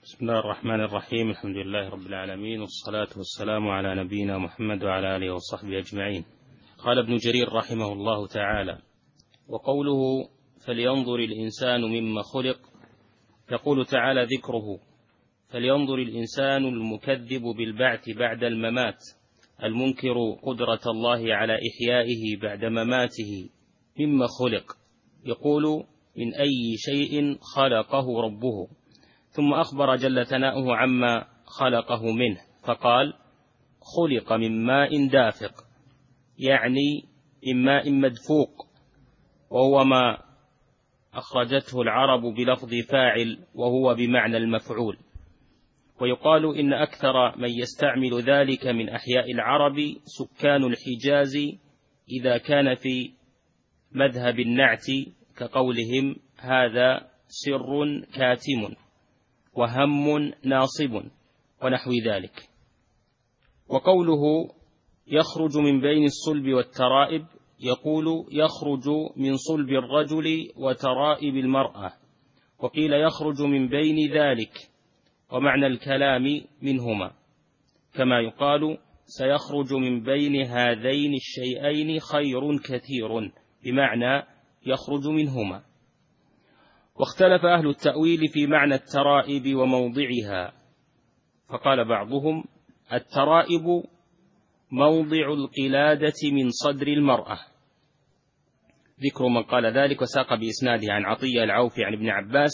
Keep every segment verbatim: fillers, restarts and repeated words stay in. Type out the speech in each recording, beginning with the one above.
بسم الله الرحمن الرحيم. الحمد لله رب العالمين، والصلاة والسلام على نبينا محمد وعلى آله وصحبه أجمعين. قال ابن جرير رحمه الله تعالى: وقوله فلينظر الإنسان مما خلق، يقول تعالى ذكره: فلينظر الإنسان المكذب بالبعث بعد الممات، المنكر قدرة الله على إحيائه بعد مماته، مما خلق، يقول من أي شيء خلقه ربه، ثم أخبر جل ثناؤه عما خلقه منه فقال: خلق من ماء دافق، يعني من ماء مدفوق، وهو ما أخرجته العرب بلفظ فاعل وهو بمعنى المفعول. ويقال إن أكثر من يستعمل ذلك من أحياء العرب سكان الحجاز إذا كان في مذهب النعت، كقولهم هذا سر كاتم وهم ناصب ونحو ذلك. وقوله يخرج من بين الصلب والترائب، يقول يخرج من صلب الرجل وترائب المرأة، وقيل يخرج من بين ذلك، ومعنى الكلام منهما، كما يقال سيخرج من بين هذين الشيئين خير كثير، بمعنى يخرج منهما. واختلف أهل التأويل في معنى الترائب وموضعها، فقال بعضهم الترائب موضع القلادة من صدر المرأة، ذكر من قال ذلك وساق بإسناده عن عطية العوفي عن ابن عباس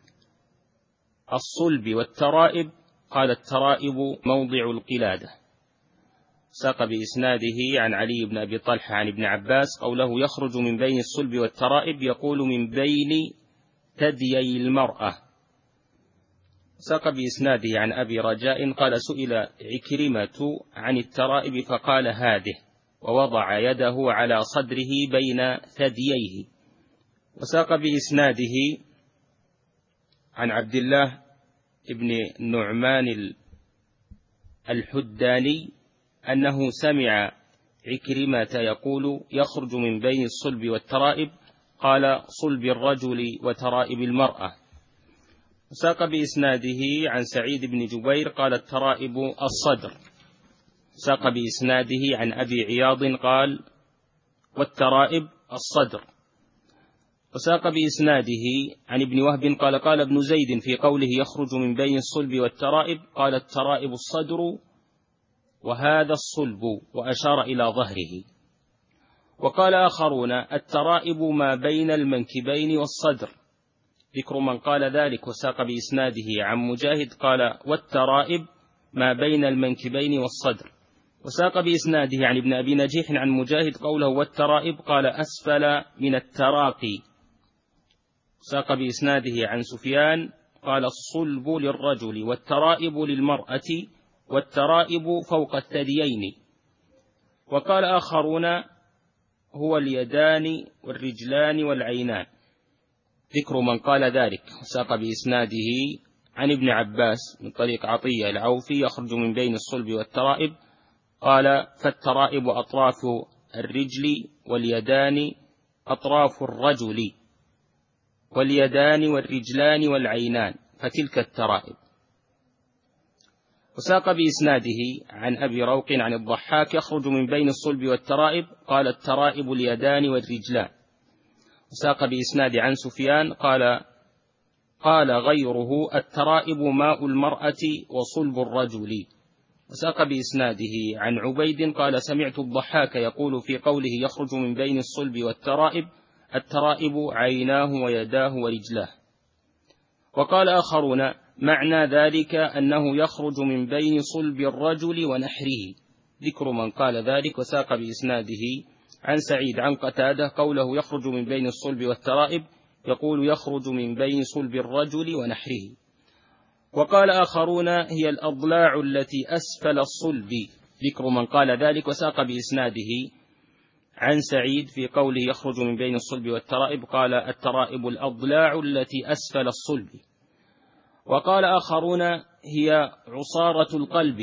الصلب والترائب، قال الترائب موضع القلادة. ساق بإسناده عن علي بن أبي طلحة عن ابن عباس قوله يخرج من بين الصلب والترائب، يقول من بين ثديي المرأة. ساق بإسناده عن أبي رجاء قال سئل عكرمة عن الترائب فقال هذه، ووضع يده على صدره بين ثدييه. وساق بإسناده عن عبد الله ابن النعمان الحداني أنه سمع عكرمة يقول يخرج من بين الصلب والترائب، قال صلب الرجل وترائب المرأة. وساق بإسناده عن سعيد بن جبير قال الترائب الصدر. ساق بإسناده عن أبي عياض قال والترائب الصدر. وساق بإسناده عن ابن وهب قال قال ابن زيد في قوله يخرج من بين الصلب والترائب، قال الترائب الصدر وهذا الصلب، وأشار إلى ظهره. وقال آخرون الترائب ما بين المنكبين والصدر، ذكر من قال ذلك. وساق بإسناده عن مجاهد قال والترائب ما بين المنكبين والصدر. وساق بإسناده عن ابن أبي نجيح عن مجاهد قوله والترائب قال أسفل من التراقي. ساق بإسناده عن سفيان قال الصلب للرجل والترائب للمرأة، والترائب فوق الثديين. وقال آخرون هو اليدان والرجلان والعينان، ذكر من قال ذلك. وساق بإسناده عن ابن عباس من طريق عطية العوفي يخرج من بين الصلب والترائب، قال فالترائب أطراف الرجل، واليدان أطراف الرجل، واليدان والرجلان والعينان، فتلك الترائب. وساق بإسناده عن أبي روق عن الضحاك يخرج من بين الصلب والترائب، قال الترائب اليدان والرجلان. وساق بإسناد عن سفيان قال قال غيره الترائب ماء المرأة وصلب الرجل. وساق بإسناده عن عبيد قال سمعت الضحاك يقول في قوله يخرج من بين الصلب والترائب الترائب عيناه ويداه ورجلاه. وقال آخرون معنى ذلك أنه يخرج من بين صلب الرجل ونحره، ذكر من قال ذلك. وساق بإسناده عن سعيد عن قتادة قوله يخرج من بين الصلب والترائب، يقول يخرج من بين صلب الرجل ونحره. وقال آخرون هي الأضلاع التي أسفل الصلب، ذكر من قال ذلك. وساق بإسناده عن سعيد في قوله يخرج من بين الصلب والترائب قال الترائب الأضلاع التي أسفل الصلب. وقال آخرون هي عصارة القلب،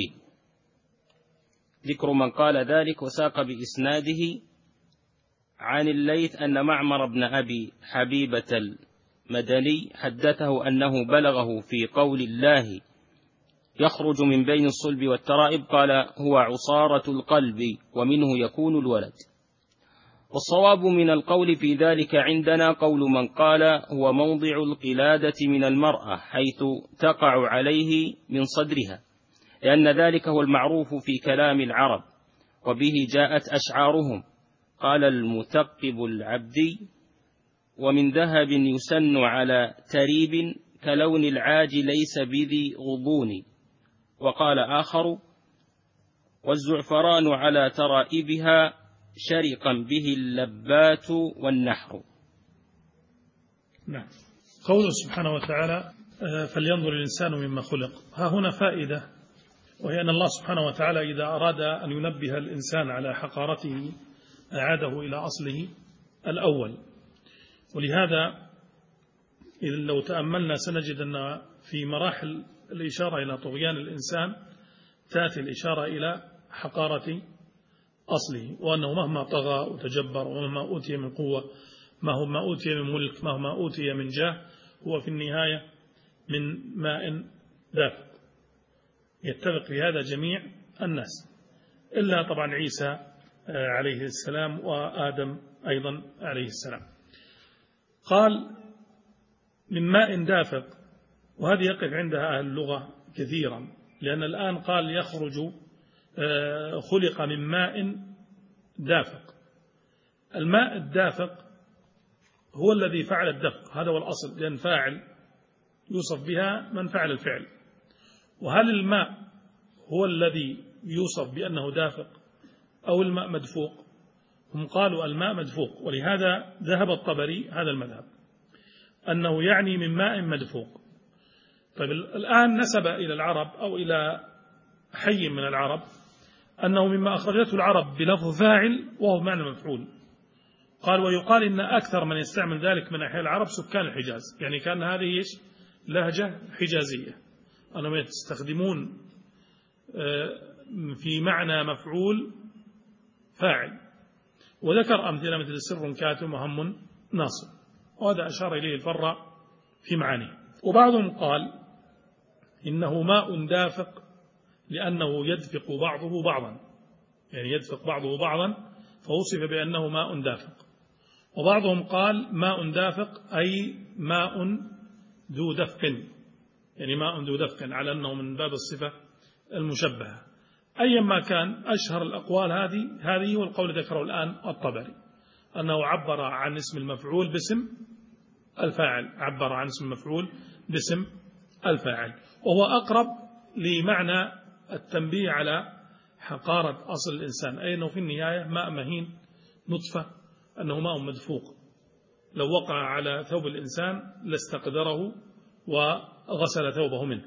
ذكر من قال ذلك. وساق بإسناده عن الليث أن معمر بن أبي حبيبة مدني حدثه أنه بلغه في قول الله يخرج من بين الصلب والترائب قال هو عصارة القلب ومنه يكون الولد. والصواب من القول في ذلك عندنا قول من قال هو موضع القلادة من المرأة حيث تقع عليه من صدرها، لأن ذلك هو المعروف في كلام العرب، وبه جاءت أشعارهم. قال المثقب العبدي ومن ذهب يسن على تريب كلون العاج ليس بذي غضون. وقال آخر والزعفران على ترائبها شرقا به اللبات والنحر. نعم. قوله سبحانه وتعالى فلينظر الإنسان مما خلق، ها هنا فائدة، وهي أن الله سبحانه وتعالى إذا أراد أن ينبه الإنسان على حقارته أعاده إلى أصله الأول. ولهذا إذا لو تأملنا سنجد أن في مراحل الإشارة إلى طغيان الإنسان تأتي الإشارة إلى حقارة أصله، وأنه مهما طغى وتجبر ومهما أوتي من قوة، مهما أوتي من ملك، مهما أوتي من جاه، هو في النهاية من ماء دافق. يتفق في هذا جميع الناس إلا طبعا عيسى عليه السلام وآدم أيضا عليه السلام. قال من ماء دافق، وهذه يقف عندها أهل اللغة كثيرا، لأن الآن قال يخرج خلق من ماء دافق. الماء الدافق هو الذي فعل الدفق، هذا هو الأصل، لأن فاعل يوصف بها من فعل الفعل. وهل الماء هو الذي يوصف بأنه دافق أو الماء مدفوق؟ هم قالوا الماء مدفوق، ولهذا ذهب الطبري هذا المذهب أنه يعني من ماء مدفوق. طيب الآن نسب إلى العرب أو إلى حي من العرب أنه مما أخرجته العرب بلفظ فاعل وهو معنى مفعول. قال ويقال إن أكثر من يستعمل ذلك من أحياء العرب سكان الحجاز، يعني كان هذه لهجة حجازية، أنهم يستخدمون في معنى مفعول فاعل. وذكر أمثلة مثل سر كاتم وهم ناصب، وهذا أشار إليه الفراء في معانيه. وبعضهم قال إنه ماء دافق لأنه يدفق بعضه بعضا، يعني يدفق بعضه بعضا فوصف بأنه ماء دافق. وبعضهم قال ماء دافق أي ماء ذو دفق، يعني ماء ذو دفق، على أنه من باب الصفة المشبهة. أيا ما كان، أشهر الأقوال هذه هذه والقول ذكره الآن الطبري، أنه عبر عن اسم المفعول باسم الفاعل، عبر عن اسم المفعول باسم الفاعل، وهو أقرب لمعنى التنبيه على حقارة أصل الإنسان، أي أنه في النهاية ماء مهين نطفة، أنه ماء مدفوق، لو وقع على ثوب الإنسان لاستقدره وغسل ثوبه منه.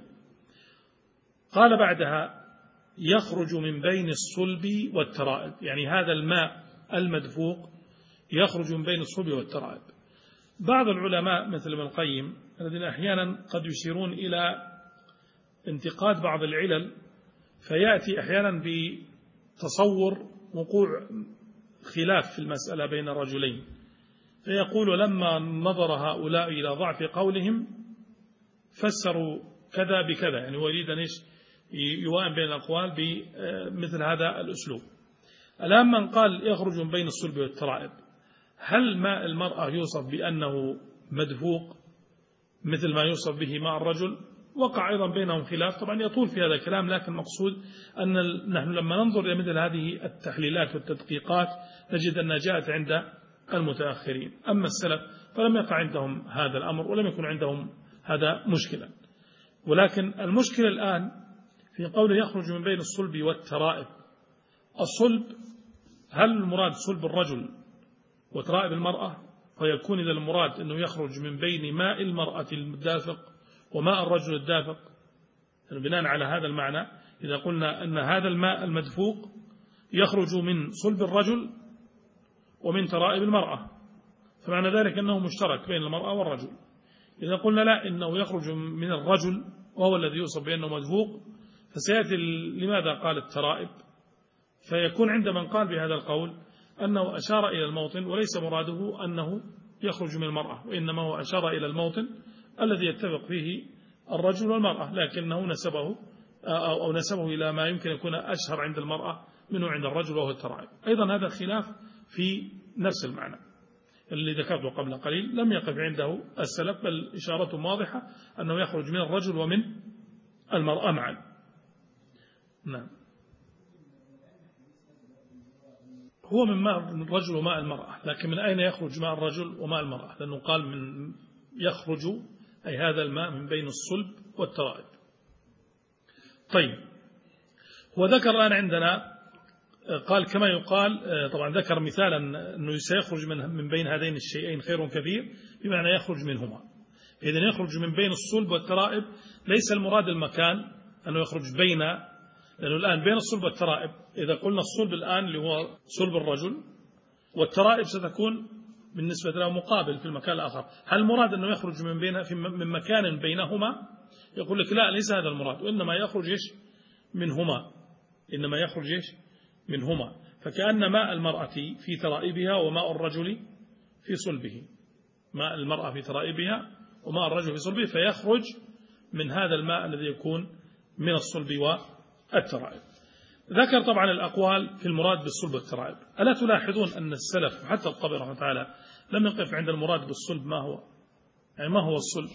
قال بعدها يخرج من بين الصلب والترائب، يعني هذا الماء المدفوق يخرج من بين الصلب والترائب. بعض العلماء مثل ابن القيم الذين أحيانا قد يشيرون إلى انتقاد بعض العلل، فيأتي أحيانا بتصور وقوع خلاف في المسألة بين رجلين، فيقول لما نظر هؤلاء إلى ضعف قولهم فسروا كذا بكذا، يعني هو يريد أن يوائم بين الأقوال بمثل هذا الأسلوب. الآن من قال يخرج من بين الصلب والترائب، هل ماء المرأة يوصف بأنه مدفوق مثل ما يوصف به ماء الرجل؟ وقع أيضا بينهم خلاف، طبعا يطول في هذا الكلام، لكن المقصود أن نحن لما ننظر إلى مثل هذه التحليلات والتدقيقات نجد أنها جاءت عند المتأخرين. أما السلف فلم يقع عندهم هذا الأمر ولم يكن عندهم هذا مشكلة. ولكن المشكلة الآن في قوله يخرج من بين الصلب والترائب. الصلب هل المراد صلب الرجل وترائب المرأة؟ فيكون إذا المراد أنه يخرج من بين ماء المرأة الدافق وماء الرجل الدافق، يعني بناء على هذا المعنى إذا قلنا أن هذا الماء المدفوق يخرج من صلب الرجل ومن ترائب المرأة، فمعنى ذلك أنه مشترك بين المرأة والرجل. إذا قلنا لا، إنه يخرج من الرجل وهو الذي يوصف بأنه مدفوق، فسيأتي لماذا قال الترائب؟ فيكون عند من قال بهذا القول أنه أشار إلى الموطن وليس مراده أنه يخرج من المرأة، وإنما هو أشار إلى الموطن الذي يتفق فيه الرجل والمرأة، لكنه نسبه أو نسبه إلى ما يمكن يكون أشهر عند المرأة منه عند الرجل، وهو الترائب. أيضا هذا خلاف في نفس المعنى اللي ذكرته قبل قليل، لم يقف عنده السلف، بل إشارة واضحة أنه يخرج من الرجل ومن المرأة معا. نعم. هو من ماء الرجل وماء المرأة، لكن من أين يخرج ماء الرجل وماء المرأة؟ لأنه قال من يخرج أي هذا الماء من بين الصلب والترائب. طيب، وذكر الآن عندنا قال كما يقال، طبعا ذكر مثالا أنه سيخرج من من بين هذين الشيئين خير كثير، بمعنى يخرج منهما. إذن يخرج من بين الصلب والترائب، ليس المراد المكان أنه يخرج بين، لأنه الآن بين الصلب والترائب، إذا قلنا الصلب الآن اللي هو صلب الرجل، والترائب ستكون بالنسبة له مقابل في المكان الآخر. هل المراد أنه يخرج من بين في من مكان بينهما؟ يقول لك لا، ليس هذا المراد، وإنما يخرج إيش منهما، إنما يخرج إيش منهما. فكأن ماء المرأة في ترائبها وماء الرجل في صلبه، ماء المرأة في ترائبها وماء الرجل في صلبه، فيخرج من هذا الماء الذي يكون من الصلب والترائب. ذكر طبعا الأقوال في المراد بالصلب والترائب. ألا تلاحظون أن السلف حتى الطبري رحمه الله تعالى لم يقف عند المراد بالصلب ما هو، يعني ما هو الصلب؟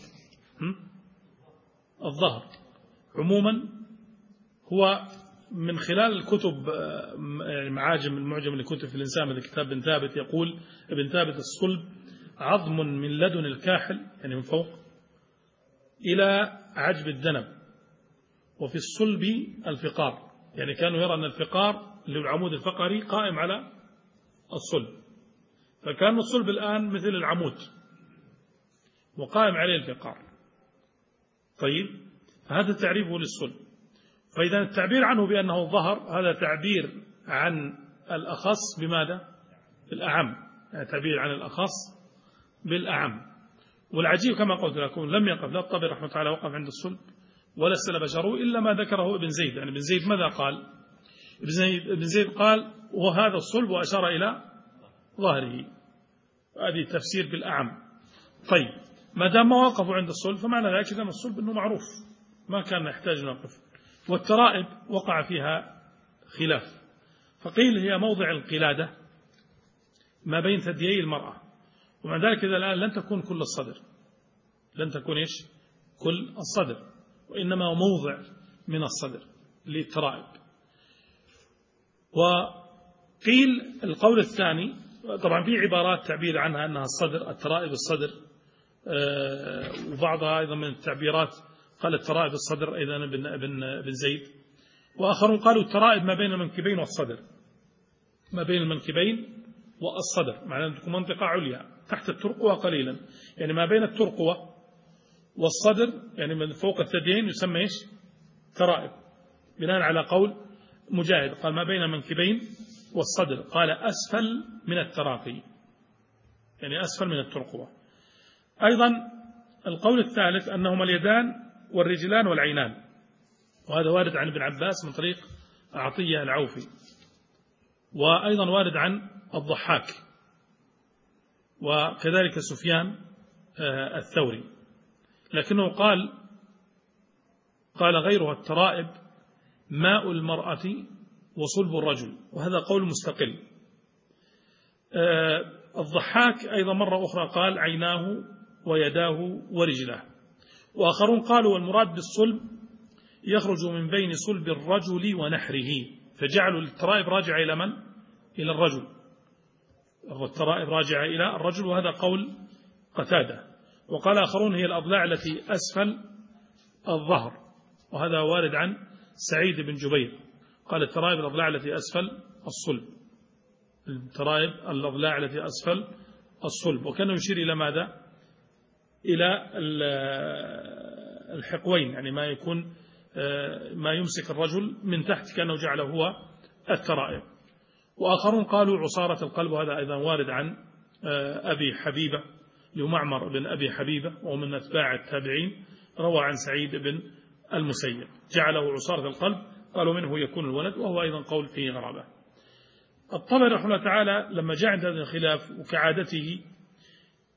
الظهر عموما. هو من خلال الكتب معاجم المعجم لكتب في الإنسان، هذا كتاب ابن ثابت، يقول ابن ثابت الصلب عظم من لدن الكاحل، يعني من فوق إلى عجب الذنب، وفي الصلب الفقار، يعني كانوا يرى أن الفقار اللي هو العمود الفقري قائم على الصلب، فكان الصلب الآن مثل العمود وقائم عليه الفقار. طيب، فهذا تعريفه للصلب. فإذا التعبير عنه بأنه ظهر، هذا تعبير عن الأخص بماذا؟ بالأعم، يعني تعبير عن الأخص بالأعم. والعجيب كما قلت لكم لم يقف لا الطبري رحمه الله تعالى وقف عند الصلب، ولا السلف أشاروا إلا ما ذكره ابن زيد. يعني ابن زيد ماذا قال؟ ابن زيد, ابن زيد قال وهذا الصلب، وأشار إلى ظهره. هذه التفسير بالأعم. طيب، ما دام ما وقفوا عند الصلب فمعنى ذلك أن الصلب أنه معروف، ما كان يحتاج نوقف. والترائب وقع فيها خلاف، فقيل هي موضع القلادة ما بين ثديي المرأة، ومع ذلك إذا الآن لن تكون كل الصدر، لن تكون إيش كل الصدر، وإنما موضع من الصدر للترائب. وقيل القول الثاني، طبعا في عبارات تعبير عنها أنها الصدر، الترائب الصدر، وبعضها أيضا من التعبيرات قال الترائب الصدر أيضا ابن, ابن, ابن زيد. وآخرون قالوا الترائب ما بين المنكبين والصدر، ما بين المنكبين والصدر، معناه أن تكون منطقة عليا تحت الترقوة قليلا، يعني ما بين الترقوة والصدر، يعني من فوق الثديين يسمى إيش ترائب، بناء على قول مجاهد قال ما بين المنكبين والصدر، قال أسفل من التراقي، يعني أسفل من الترقوة. أيضا القول الثالث أنهما اليدان والرجلان والعينان، وهذا وارد عن ابن عباس من طريق عطية العوفي، وأيضا وارد عن الضحاك، وكذلك سفيان الثوري. لكنه قال قال غيرها الترائب ماء المرأة وصلب الرجل، وهذا قول مستقل. الضحاك أيضا مرة أخرى قال عيناه ويداه ورجلاه. وآخرون قالوا والمراد بالصلب يخرج من بين صلب الرجل ونحره، فجعلوا الترائب راجعة إلى من؟ إلى الرجل، الترائب راجعة إلى الرجل، وهذا قول قتادة. وقال آخرون هي الأضلاع التي أسفل الظهر، وهذا وارد عن سعيد بن جبير، قال الترائب الأضلاع التي أسفل الصلب، الترائب الأضلاع التي أسفل الصلب، وكان يشير إلى ماذا؟ إلى الحقوين، يعني ما يكون ما يمسك الرجل من تحت كأنه جعله هو الترائب. وآخرون قالوا عصارة القلب، وهذا أيضا وارد عن أبي حبيبة لمعمر بن أبي حبيبة، ومن أتباع التابعين، روى عن سعيد بن المسيب جعله عصارة القلب، قالوا منه يكون الولد، وهو أيضا قول فيه غرابة. الطبري رحمه الله تعالى لما جاء عند هذا الخلاف وكعادته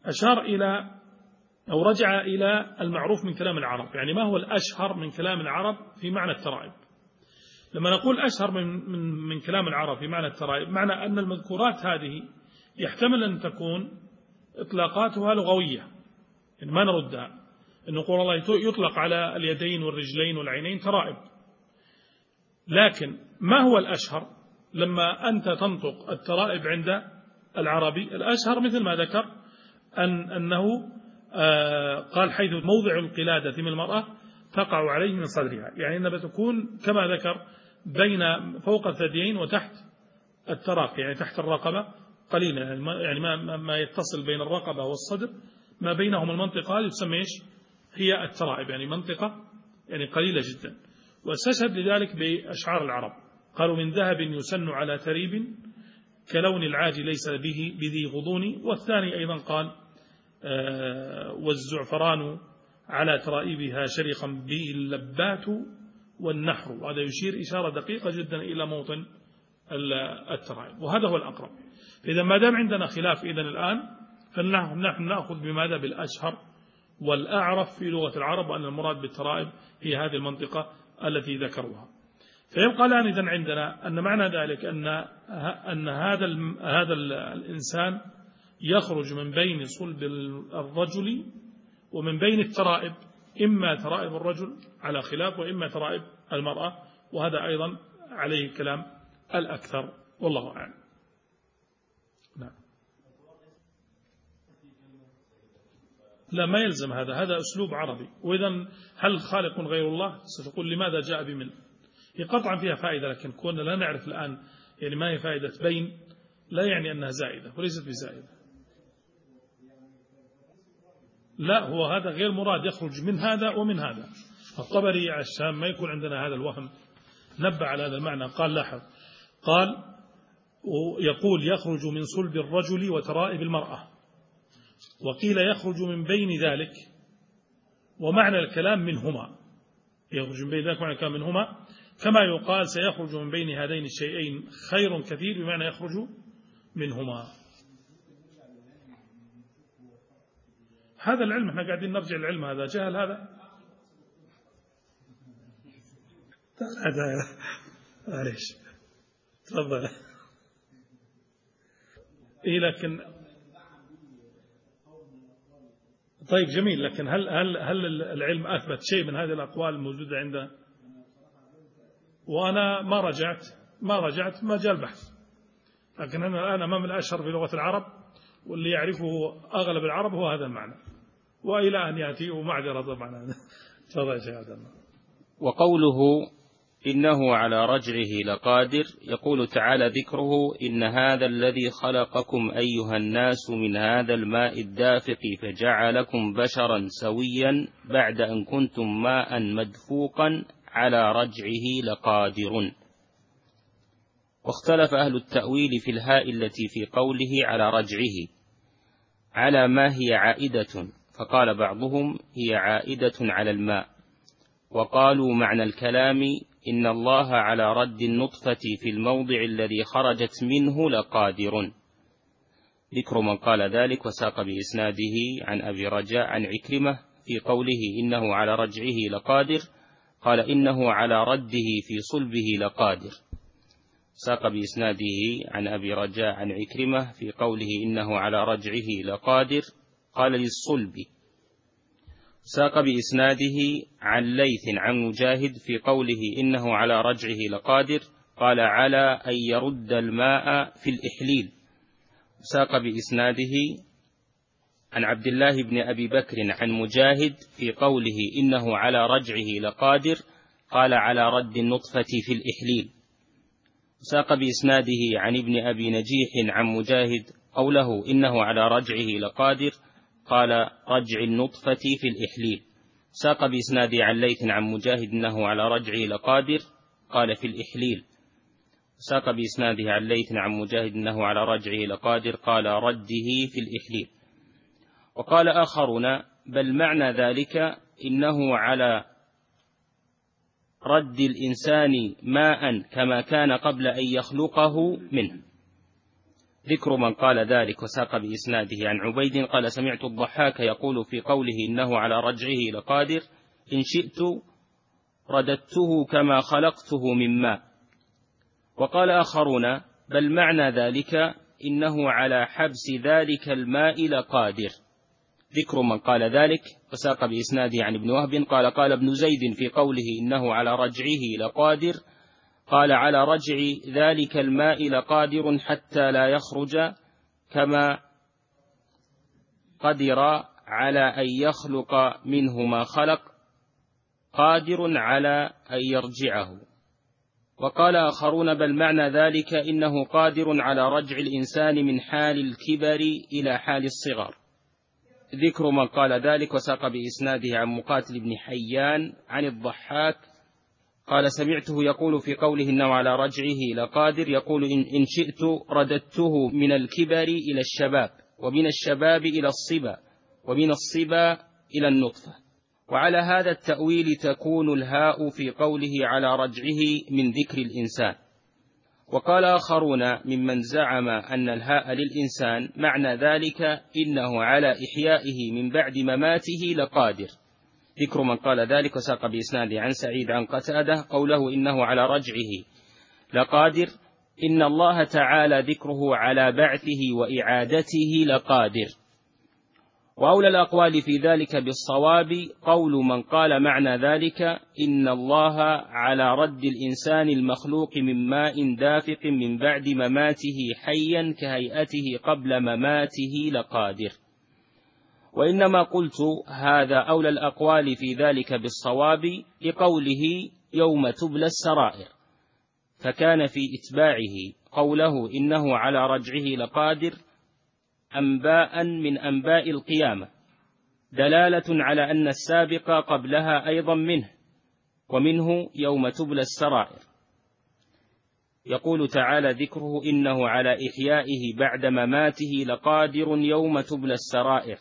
أشار إلى أو رجع إلى المعروف من كلام العرب، يعني ما هو الأشهر من كلام العرب في معنى الترائب. لما نقول أشهر من, من, من كلام العرب في معنى الترائب، معنى أن المذكورات هذه يحتمل أن تكون إطلاقاتها لغوية، يعني ما نردها، أن نقول الله يطلق على اليدين والرجلين والعينين ترائب. لكن ما هو الأشهر لما أنت تنطق الترائب عند العربي؟ الأشهر مثل ما ذكر أن أنه آه قال حيث موضع القلادة من المرأة تقع عليه من صدرها، يعني أنها بتكون كما ذكر بين فوق الثديين وتحت التراقي، يعني تحت الرقبة قليلا، يعني ما, ما يتصل بين الرقبة والصدر ما بينهم المنطقة هذه تسمى إيش؟ هي الترائب، يعني منطقة يعني قليلة جدا. واستشهد لذلك بأشعار العرب، قالوا من ذهب يسن على تريب كلون العاج ليس به بذي غضون. والثاني أيضا قال آه والزعفران على ترائبها شرقا به اللبات والنحر، وهذا يشير إشارة دقيقة جدا إلى موطن الترائب، وهذا هو الأقرب. فإذا ما دام عندنا خلاف إذن الآن فنحن نأخذ بماذا؟ بالأشهر والأعرف في لغة العرب، وأن المراد بالترائب هي هذه المنطقة التي ذكروها. فيبقى الآن إذن عندنا أن معنى ذلك أن أن هذا هذا الإنسان يخرج من بين صلب الرجل ومن بين الترائب، إما ترائب الرجل على خلاف وإما ترائب المرأة، وهذا أيضا عليه كلام الأكثر والله أعلم. نعم. لا ما يلزم هذا، هذا أسلوب عربي. وإذا هل خالق غير الله؟ ستقول لماذا جاء بمن؟ هي قطعا فيها فائدة، لكن كنا لا نعرف الآن يعني ما هي فائدة بين، لا يعني أنها زائدة وليست بزائدة. لا هو هذا غير مراد، يخرج من هذا ومن هذا. الطبري على الشام ما يكون عندنا هذا الوهم، نبه على هذا المعنى. قال لاحظ، قال يقول يخرج من صلب الرجل وترائب المرأة، وقيل يخرج من بين ذلك، ومعنى الكلام منهما، يخرج من بين ذلك معنى الكلام منهما، كما يقال سيخرج من بين هذين الشيئين خير كثير، بمعنى يخرج منهما. هذا العلم احنا قاعدين نرجع العلم، هذا جهل هذا. هذا معليش تفضل. إيه لكن طيب جميل، لكن هل هل هل العلم أثبت شيء من هذه الأقوال الموجودة عندنا؟ وأنا ما رجعت ما رجعت ما جاء البحث، لكن أنا الآن أمام الأشهر في لغة العرب، واللي يعرفه أغلب العرب هو هذا المعنى، وإلى أن يأتي ومعذرة طبعا. وقوله إنه على رجعه لقادر، يقول تعالى ذكره إن هذا الذي خلقكم أيها الناس من هذا الماء الدافق فجعلكم بشرا سويا بعد أن كنتم ماء مدفوقا على رجعه لقادر. واختلف أهل التأويل في الهاء التي في قوله على رجعه على ما هي عائدة، فقال بعضهم هي عائدة على الماء، وقالوا معنى الكلام إن الله على رد النطفة في الموضع الذي خرجت منه لقادر. ذكر من قال ذلك وساق بإسناده عن أبي رجاء عن عكرمة في قوله إنه على رجعه لقادر، قال إنه على رده في صلبه لقادر. ساق بإسناده عن أبي رجاء عن عكرمة في قوله إنه على رجعه لقادر، قال للصلب. ساق بإسناده عن ليث عن مجاهد في قوله إنه على رجعه لقادر، قال على أن يرد الماء في الإحليل. ساق بإسناده عن عبد الله بن أبي بكر عن مجاهد في قوله إنه على رجعه لقادر، قال على رد النطفة في الإحليل. ساق بإسناده عن ابن أبي نجيح عن مجاهد قوله إنه على رجعه لقادر، قال رجع النطفة في الإحليل. ساق بإسناده عن ليث عن مجاهد إنه على رجعه لقادر، قال في الإحليل. ساق بإسناده عن ليث عن مجاهد إنه على رجعه لقادر، قال رده في الإحليل. وقال آخرون بل معنى ذلك إنه على رد الإنسان ماء كما كان قبل أن يخلقه منه. ذكر من قال ذلك وساق بإسناده عن عبيد قال سمعت الضحاك يقول في قوله إنه على رجعه لقادر إن شئت رددته كما خلقته من ماء. وقال آخرون بل معنى ذلك إنه على حبس ذلك الماء لقادر. ذكر من قال ذلك وساق بإسناده عن ابن وهب قال قال ابن زيد في قوله إنه على رجعه لقادر قال على رجع ذلك الماء لقادر حتى لا يخرج كما قدر على أن يخلق منه ما خلق قادر على أن يرجعه. وقال آخرون بل معنى ذلك إنه قادر على رجع الإنسان من حال الكبر إلى حال الصغر. ذكر من قال ذلك وساق بإسناده عن مقاتل بن حيان عن الضحاك قال سمعته يقول في قوله إنه على رجعه لقادر يقول إن, إن شئت رددته من الكبر إلى الشباب ومن الشباب إلى الصبا ومن الصبا إلى النطفة. وعلى هذا التأويل تكون الهاء في قوله على رجعه من ذكر الإنسان. وقال آخرون ممن زعم أن الهاء للإنسان معنى ذلك إنه على إحيائه من بعد مماته لقادر. ذكر من قال ذلك وساق بإسناده عن سعيد عن قتادة قوله إنه على رجعه لقادر إن الله تعالى ذكره على بعثه وإعادته لقادر. وأولى الأقوال في ذلك بالصواب قول من قال معنى ذلك إن الله على رد الإنسان المخلوق من ماء دافق من بعد مماته حيا كهيئته قبل مماته لقادر. وإنما قلت هذا أولى الأقوال في ذلك بالصواب لقوله يوم تبلى السرائر، فكان في إتباعه قوله إنه على رجعه لقادر أنباء من أنباء القيامة دلالة على أن السابق قبلها أيضا منه، ومنه يوم تبلى السرائر. يقول تعالى ذكره إنه على إحيائه بعد مماته لقادر يوم تبلى السرائر،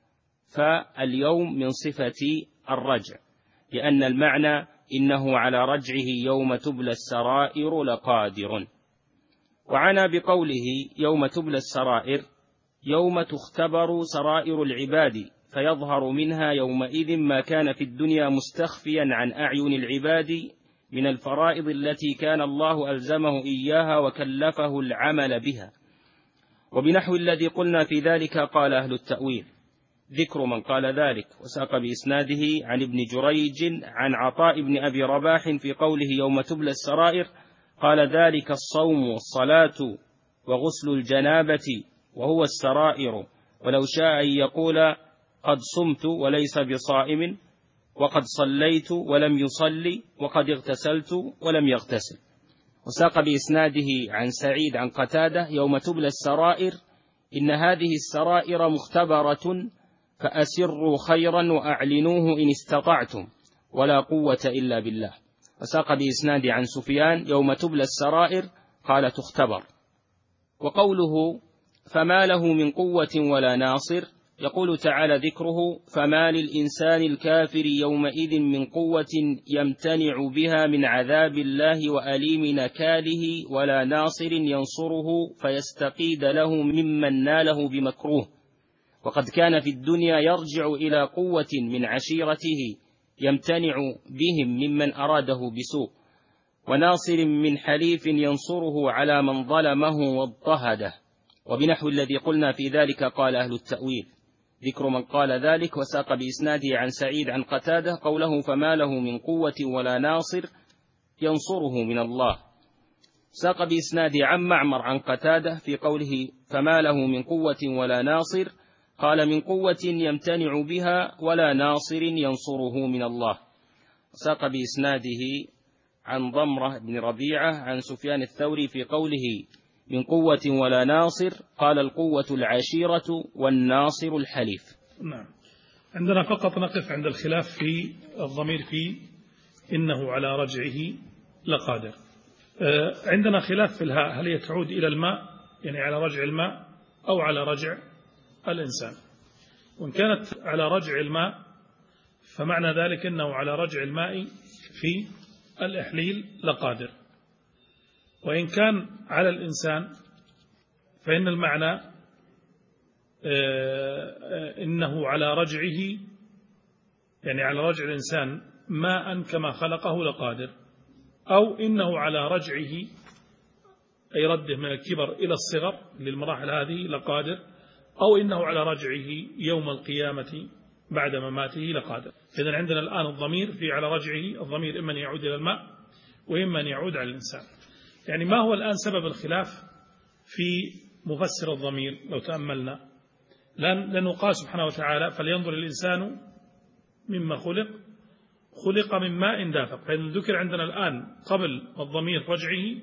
فاليوم من صفة الرجع، لأن المعنى إنه على رجعه يوم تبلى السرائر لقادر. وعنا بقوله يوم تبلى السرائر يوم تختبر سرائر العباد فيظهر منها يومئذ ما كان في الدنيا مستخفيا عن أعين العباد من الفرائض التي كان الله ألزمه إياها وكلفه العمل بها. وبنحو الذي قلنا في ذلك قال أهل التأويل. ذكر من قال ذلك وساق بإسناده عن ابن جريج عن عطاء بن أبي رباح في قوله يوم تبلى السرائر قال ذلك الصوم والصلاة وغسل الجنابة وهو السرائر، ولو شاء أن يقول قد صمت وليس بصائم، وقد صليت ولم يصلي، وقد اغتسلت ولم يغتسل. وساق بإسناده عن سعيد عن قتادة يوم تبلى السرائر إن هذه السرائر مختبرة فأسروا خيرا وأعلنوه إن استطعتم ولا قوة إلا بالله. وساق بإسناده عن سفيان يوم تبلى السرائر قال تختبر. وقوله فما له من قوة ولا ناصر يقول تعالى ذكره فما للإنسان الكافر يومئذ من قوة يمتنع بها من عذاب الله وأليم نكاله ولا ناصر ينصره فيستقيد له ممن ناله بمكروه. وقد كان في الدنيا يرجع إلى قوة من عشيرته يمتنع بهم ممن أراده بسوء، وناصر من حليف ينصره على من ظلمه واضطهده. وبنحو الذي قلنا في ذلك قال أهل التأويل. ذكر من قال ذلك وساق بإسناده عن سعيد عن قتادة قوله فما له من قوة ولا ناصر ينصره من الله. ساق بإسناده عن معمر عن قتادة في قوله فما له من قوة ولا ناصر قال من قوة يمتنع بها ولا ناصر ينصره من الله. ساق بإسناده عن ضمرة بن ربيعة عن سفيان الثوري في قوله من قوة ولا ناصر قال القوة العشيرة والناصر الحليف. نعم. عندنا فقط نقف عند الخلاف في الضمير في إنه على رجعه لقادر. عندنا خلاف في الهاء هل يتعود إلى الماء يعني على رجع الماء أو على رجع الإنسان. وإن كانت على رجع الماء فمعنى ذلك أنه على رجع الماء في الإحليل لقادر. وإن كان على الإنسان فإن المعنى إنه على رجعه، يعني على رجع الإنسان ماء كما خلقه لقادر، أو إنه على رجعه أي رده من الكبر إلى الصغر للمراحل هذه لقادر، أو إنه على رجعه يوم القيامة بعد مماته لقادر. إذن عندنا الآن الضمير في على رجعه، الضمير إما أن يعود إلى الماء وإما أن يعود على الإنسان. يعني ما هو الآن سبب الخلاف في مفسر الضمير؟ لو تأملنا لأنه قال سبحانه وتعالى فلينظر الإنسان مما خلق، خلق من ماء دافق. فإن ذكر عندنا الآن قبل الضمير رجعه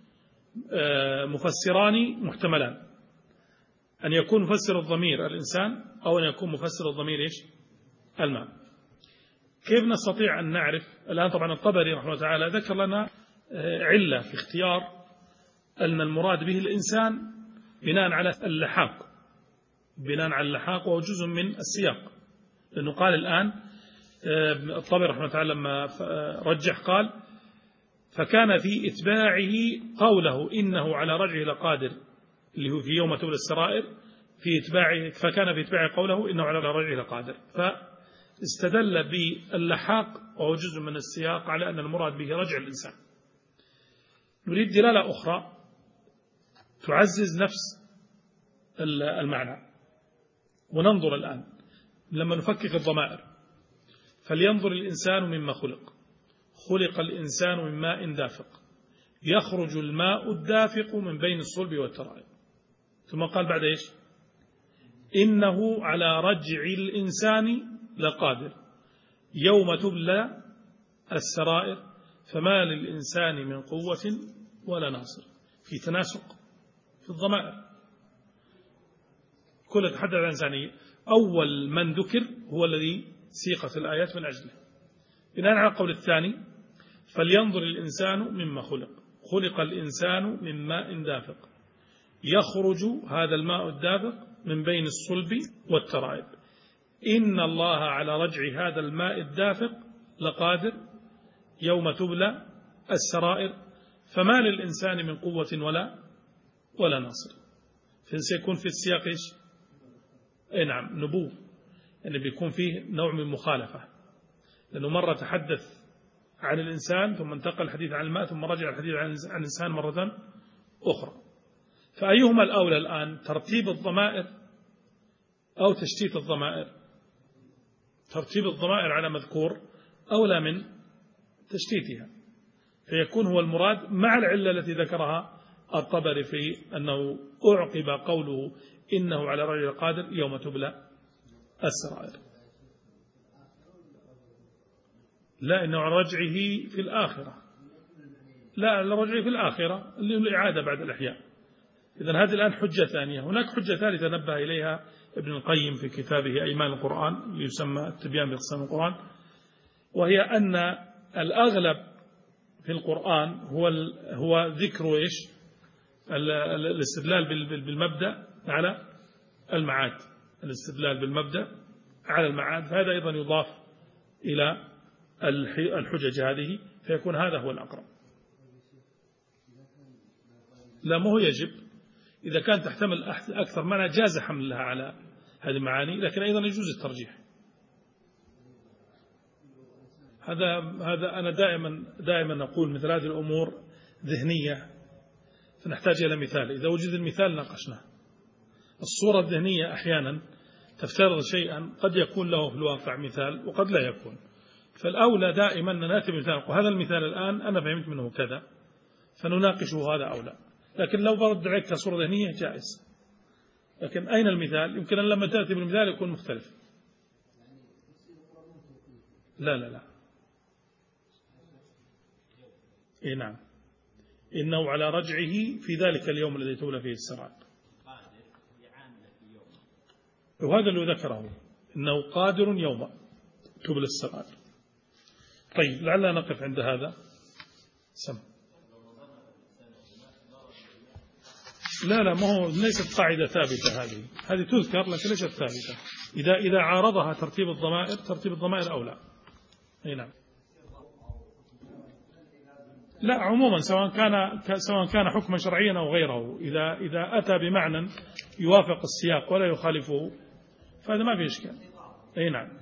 مفسران محتملان، أن يكون مفسر الضمير الإنسان أو أن يكون مفسر الضمير إيش؟ الماء. كيف نستطيع أن نعرف الآن؟ طبعا الطبري رحمه الله تعالى ذكر لنا علة في اختيار أن المراد به الإنسان بناء على اللحاق، بناء على اللحاق، وهو جزء من السياق. لأنه قال الآن الطبري رحمه الله تعالى لما رجح قال فكان في إتباعه قوله إنه على رجعه لقادر اللي هو في يوم تبلى السرائر، في إتباعه فكان في إتباعه قوله إنه على رجعه لقادر، فاستدل باللحاق وهو جزء من السياق على أن المراد به رجع الإنسان. نريد دلالة أخرى تعزز نفس المعنى، وننظر الآن لما نفكك الضمائر. فلينظر الإنسان مما خلق، خلق الإنسان من ماء دافق، يخرج الماء الدافق من بين الصلب والترائب. ثم قال بعد إيش؟ إنه على رجع الإنسان لقادر يوم تبلى السرائر فما للإنسان من قوة ولا ناصر. في تناسق في الضمائر، كل تحدث عن الإنسانية. أول من ذكر هو الذي سيقت الآيات من أجله. بناء على القول الثاني فلينظر الإنسان مما خلق، خلق الإنسان من ماء دافق، يخرج هذا الماء الدافق من بين الصلب والترائب. إن الله على رجع هذا الماء الدافق لقادر يوم تبلى السرائر فما للإنسان من قوة ولا ولا ناصر. فسيكون في السياق إيش؟ أي نعم، نبوة، يعني بيكون فيه نوع من مخالفة، لأنه مرة تحدث عن الإنسان ثم انتقل الحديث عن الماء ثم رجع الحديث عن الإنسان مرة أخرى. فأيهما الأولى الآن، ترتيب الضمائر أو تشتيت الضمائر؟ ترتيب الضمائر على مذكور أولى من تشتيتها، فيكون هو المراد مع العلة التي ذكرها الطبري في أنه أعقب قوله إنه على رجل قادر يوم تبلى السرائر. لا، إنه على رجعه في الآخرة، لا على رجعه في الآخرة اللي هو الإعادة بعد الإحياء. إذن هذه الآن حجة ثانية. هناك حجة ثالثة نبه إليها ابن القيم في كتابه أيمان القرآن اللي يسمى التبيان بأقسام القرآن، وهي أن الأغلب في القرآن هو هو ذكر إيش؟ الاستدلال بالمبدأ على المعاد، الاستدلال بالمبدأ على المعاد، فهذا أيضا يضاف إلى الحجج هذه، فيكون هذا هو الأقرب. لا، ما هو يجب، إذا كان تحتمل أكثر معنى جاز حملها على هذه المعاني، لكن أيضا يجوز الترجيح. هذا هذا أنا دائما دائما أقول مثل هذه الأمور ذهنية، فنحتاج إلى مثال. إذا وجد المثال ناقشناه. الصورة الذهنية أحيانا تفترض شيئا قد يكون له في الواقع مثال وقد لا يكون، فالأولى دائما أن نأتي بمثال، وهذا المثال الآن أنا فهمت منه كذا فنناقشه، هذا أولى. لكن لو برد عليك كصورة ذهنية جائز، لكن أين المثال؟ يمكن أن لما تأتي بالمثال يكون مختلف. لا لا لا إيه نعم، إنه على رجعه في ذلك اليوم الذي تولى فيه السرائر، وهذا اللي ذكره إنه قادر يوم تبلى السرائر. طيب لعلنا نقف عند هذا. سم لا لا ما هو ليست قاعدة ثابتة، هذه هذه تذكر لكن ليست ثابتة. إذا إذا عارضها ترتيب الضمائر، ترتيب الضمائر أولى. أي نعم. لا عموما سواء كان سواء كان حكما شرعيا أو غيره، إذا إذا أتى بمعنى يوافق السياق ولا يخالفه فهذا ما في إشكال. أي نعم.